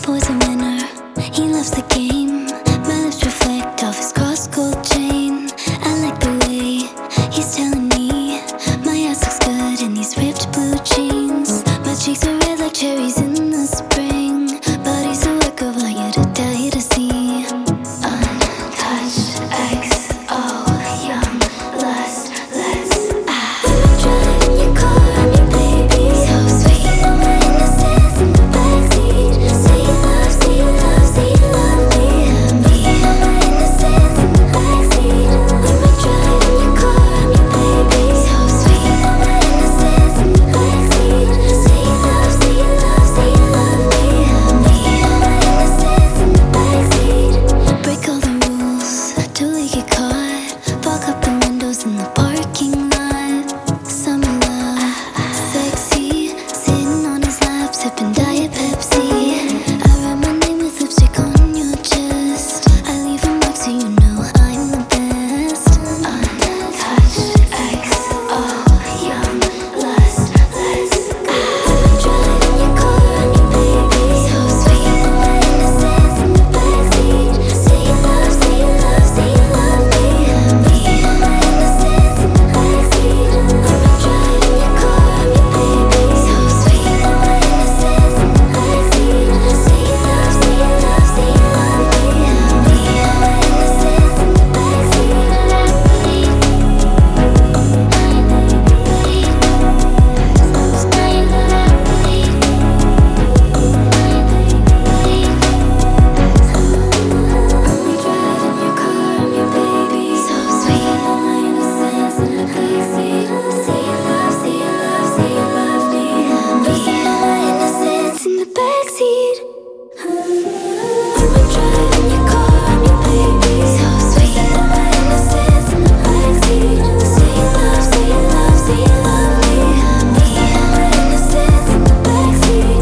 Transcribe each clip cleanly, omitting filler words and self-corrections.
boy's a winner, he loves the game. My lips reflect off his cross gold chain. I like the way he's telling me my ass looks good in these ripped blue jeans. My cheeks are red like cherries in the spring, but he's a work of art, you to die to see. Untouched XO, young lust, let's driving your car, I'm your baby. So sweet, my innocence in the backseat. Say you love, say you love, say you love me. My innocence in the backseat. When we're driving your car, I'm your baby. So sweet, my innocence in the backseat. Say you love, say you love, say you love me. My innocence in the backseat. Break all the rules, till we get caught. Fog up the windows in the parking lot. Summer love, sexy, sitting on his lap, sipping Diet Pepsi. I write my name with lipstick on your chest. I leave a mark so you know I'm the best. Untouched XO, young lust, let's go. Driving your car, I'm your baby. So sweet, my innocence in the backseat. Say you love, say you love, say you love me. My innocence in the backseat. When we're driving your car, I'm your baby. So sweet, my innocence in the backseat. Say you love, say you love, say you love me. My innocence in the backseat. When we're driving your car, I'm your baby. So sweet, my innocence in the backseat. Say you love, say you love, say you love me. My innocence in the backseat.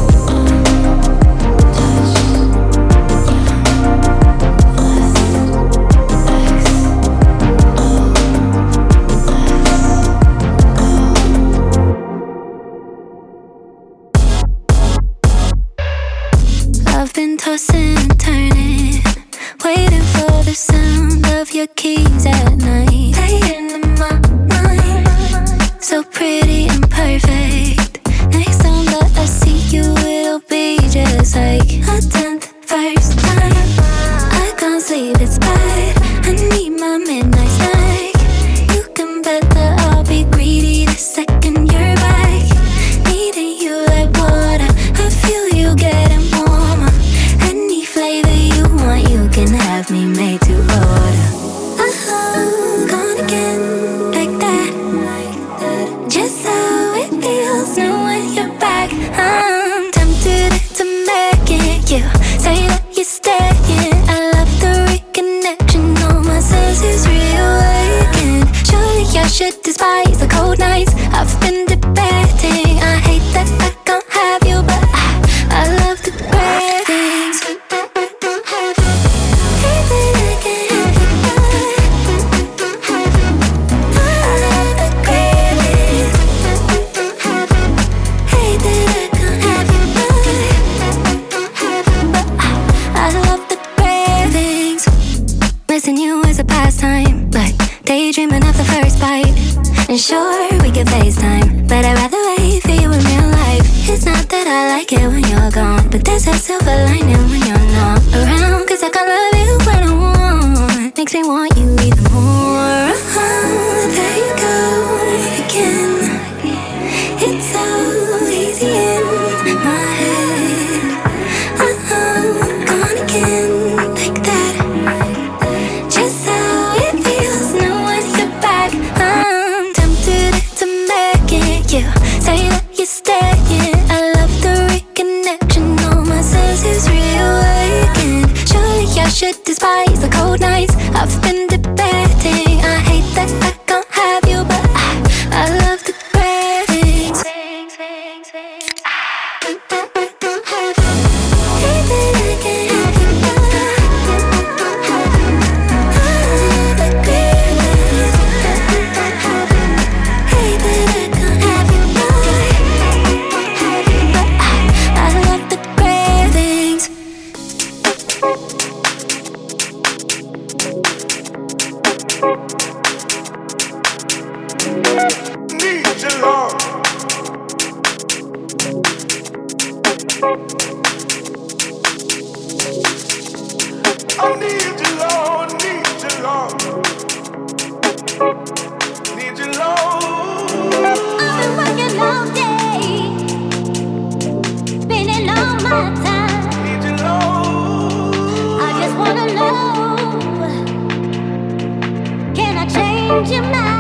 I've been tossing and turning, waiting for the sound of your keys at night. Playing in my mind, so pretty and perfect. Next time that I see you, it'll be just like a 10th first time. I can't sleep, it's bad. I need my midnight snack. You can bet that I'll be greedy the second you're back. Needing you like water, I feel you getting warmer. Any flavor you want, you can have me made to order. Gone again, like that. Just how it feels knowing you're back. I'm tempted to make it. You say that you're staying. I love the reconnection. All my senses reawaken. Surely I should despise the cold nights I've been debating. I hate that I can't have you, but I love the great things. Hate that I can't have you, but I love the great things. Hate that I can't have you, but I love the great things. Missing you is a pastime, like daydreaming of the first bite. And sure, we can FaceTime, but I'd rather wait for you in real life. It's not that I like it when you're gone, but there's a silver lining when you're not around. Cause I can't love you when I want. Makes me want you even more. There you go again. It's so easy in my head. Gone again, like that. Just how it feels knowing you're back. I'm tempted to make it. You say that you're staying. I love the reconnection. All my senses reawaken. Surely I should despise the cold nights I've been debating. I hate change your mind.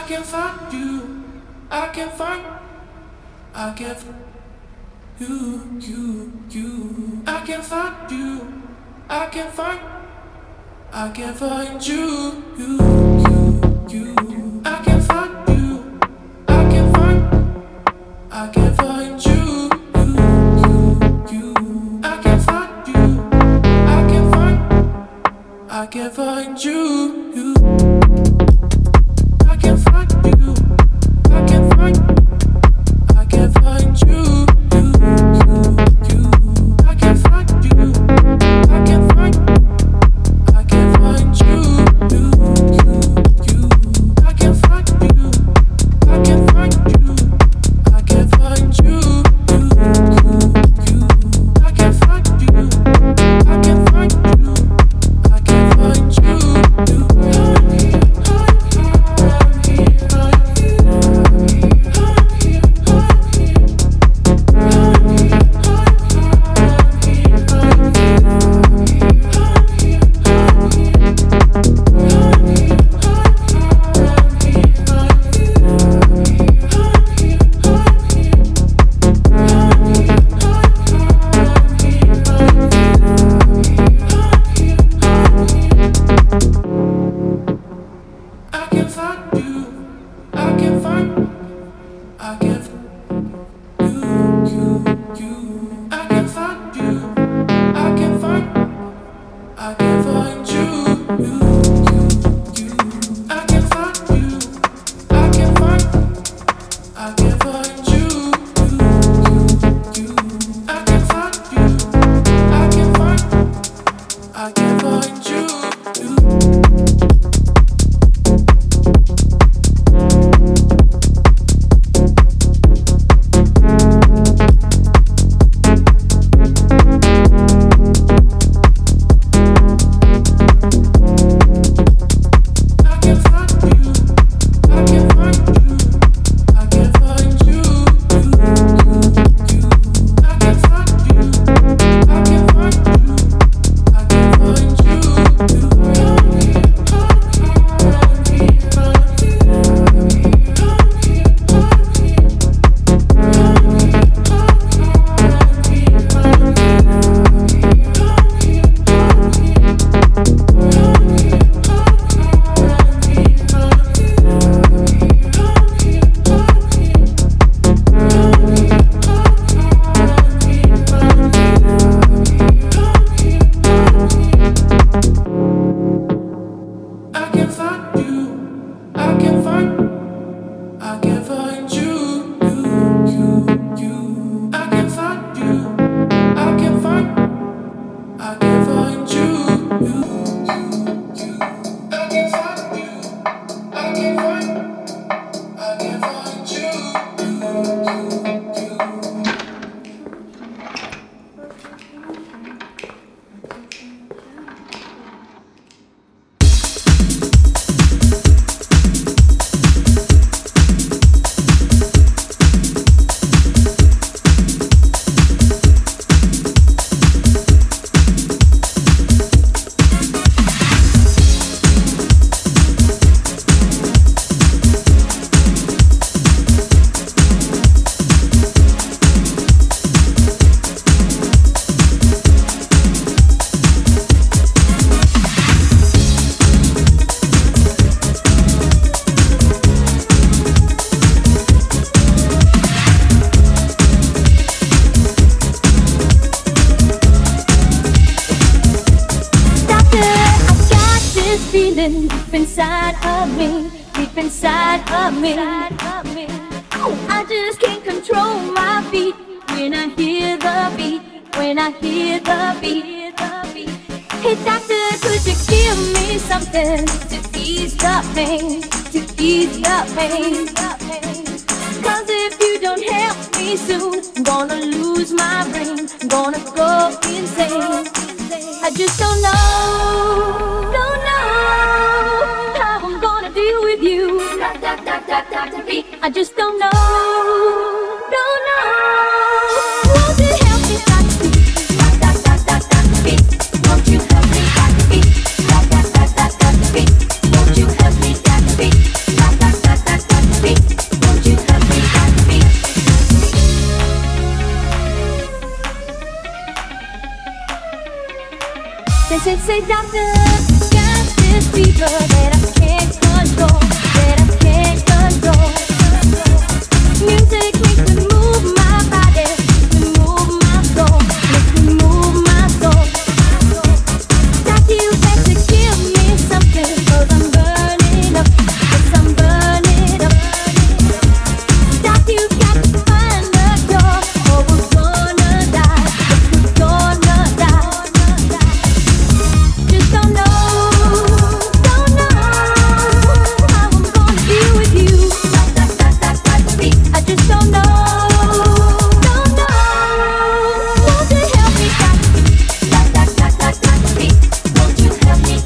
can find you. I can find. I can find you. I can find you. I can find. I can find you. I can find you. I can find. I can find you. I can find you. I can find. I can find you. I can find you. I can find. I can find you. I can find you. I can find. I can find you. I can find you. I can find you. I can find you. I can find you. I can find you. I can find you. I just can't control my feet when I hear the beat, when I hear the beat. Hey doctor, could you give me something to ease the pain, to ease the pain? Cause if you don't help me soon, I'm gonna lose my brain, I'm gonna go insane. I just don't know how I'm gonna deal with you. I just don't know. Won't you help me, Dr. B? Won't you help me, Dr. B? Won't you help me, Dr. B? Say, doctor, got this fever that I can't control, that I can't control. Music makes me move my body, makes me move my soul, makes me move my soul. Doctor, you got to give me something, 'cause I'm burning up, 'cause I'm burning up. Doctor, you got to find the cure, or we're gonna die, we're gonna die. Just don't know how I'm gonna deal with you. I just don't know. Won't you help me, Won't you help me,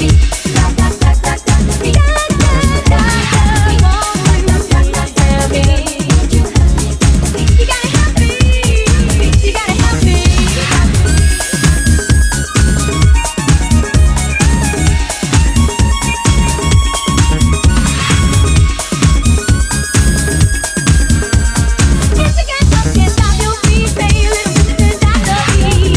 You gotta help me. You gotta help me. If you can't stop your feet, baby, stop the beat.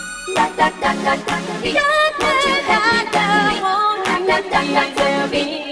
Won't you help me,